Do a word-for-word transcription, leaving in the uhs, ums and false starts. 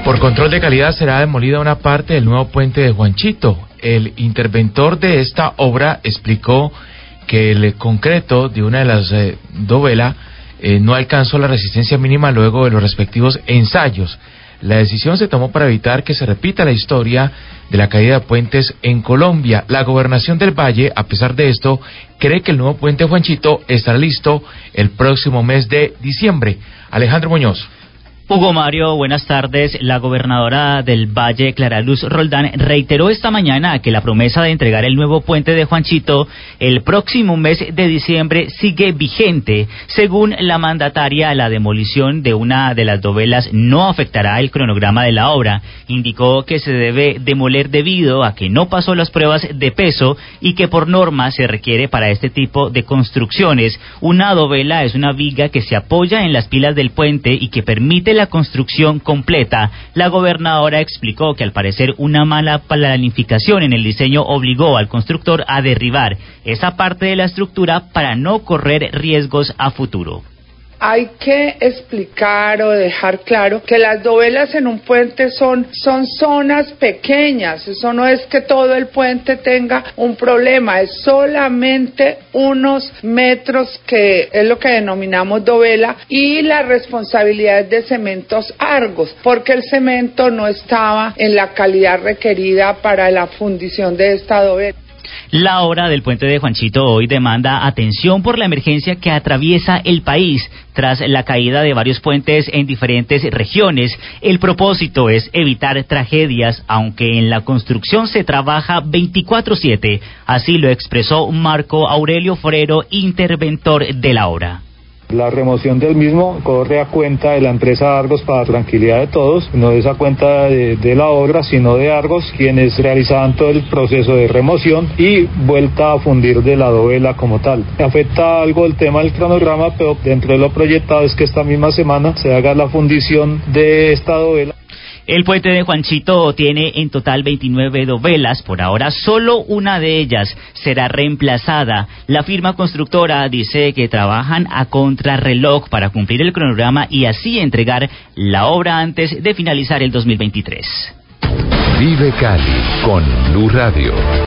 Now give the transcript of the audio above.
Por control de calidad será demolida una parte del nuevo puente de Juanchito. El interventor de esta obra explicó que el concreto de una de las eh, dovelas eh, no alcanzó la resistencia mínima luego de los respectivos ensayos. La decisión se tomó para evitar que se repita la historia de la caída de puentes en Colombia. La Gobernación del Valle, a pesar de esto, cree que el nuevo puente Juanchito estará listo el próximo mes de diciembre. Alejandro Muñoz. Hugo Mario, buenas tardes. La gobernadora del Valle, Clara Luz Roldán, reiteró esta mañana que la promesa de entregar el nuevo puente de Juanchito el próximo mes de diciembre sigue vigente. Según la mandataria, la demolición de una de las dovelas no afectará el cronograma de la obra. Indicó que se debe demoler debido a que no pasó las pruebas de peso y que por norma se requiere para este tipo de construcciones. Una dovela es una viga que se apoya en las pilas del puente y que permite la construcción completa. La gobernadora explicó que al parecer una mala planificación en el diseño obligó al constructor a derribar esa parte de la estructura para no correr riesgos a futuro. Hay que explicar o dejar claro que las dovelas en un puente son, son zonas pequeñas. Eso no es que todo el puente tenga un problema, es solamente unos metros que es lo que denominamos dovela, y la responsabilidad de Cementos Argos, porque el cemento no estaba en la calidad requerida para la fundición de esta dovela. La obra del puente de Juanchito hoy demanda atención por la emergencia que atraviesa el país tras la caída de varios puentes en diferentes regiones. El propósito es evitar tragedias, aunque en la construcción se trabaja veinticuatro siete. Así lo expresó Marco Aurelio Forero, interventor de la obra. La remoción del mismo corre a cuenta de la empresa Argos para tranquilidad de todos, no es a cuenta de, de la obra, sino de Argos, quienes realizaban todo el proceso de remoción y vuelta a fundir de la dovela como tal. Afecta algo el tema del cronograma, pero dentro de lo proyectado es que esta misma semana se haga la fundición de esta dovela. El puente de Juanchito tiene en total veintinueve dovelas. Por ahora, solo una de ellas será reemplazada. La firma constructora dice que trabajan a contrarreloj para cumplir el cronograma y así entregar la obra antes de finalizar el dos mil veintitrés. Vive Cali con Blue Radio.